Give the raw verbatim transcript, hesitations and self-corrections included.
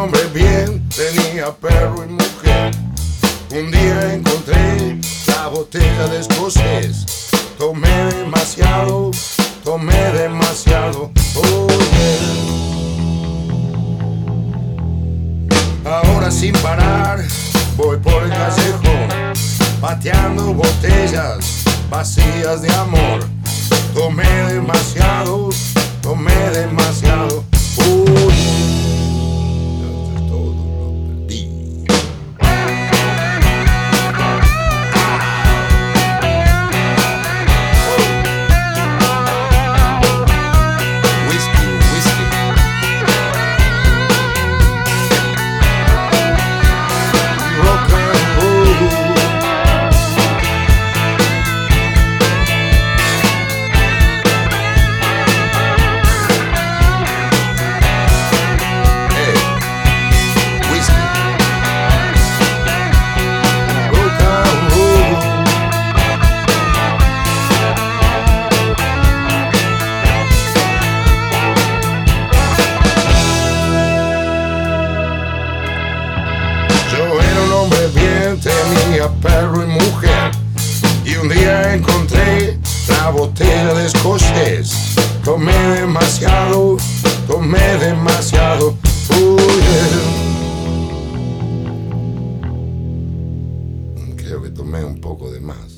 hombre bien, tenía perro y mujer. Un día encontré la botella de escocés. Tomé demasiado, tomé demasiado. Oh, yeah. Ahora sin parar voy por el callejón, pateando botellas vacías de amor. Tomé demasiado, tomé demasiado. Oh, yeah. Todo lo perdí. Tenía perro y mujer, y un día encontré la botella de escocés. Tomé demasiado, tomé demasiado. Oh, yeah. Creo que tomé un poco de más.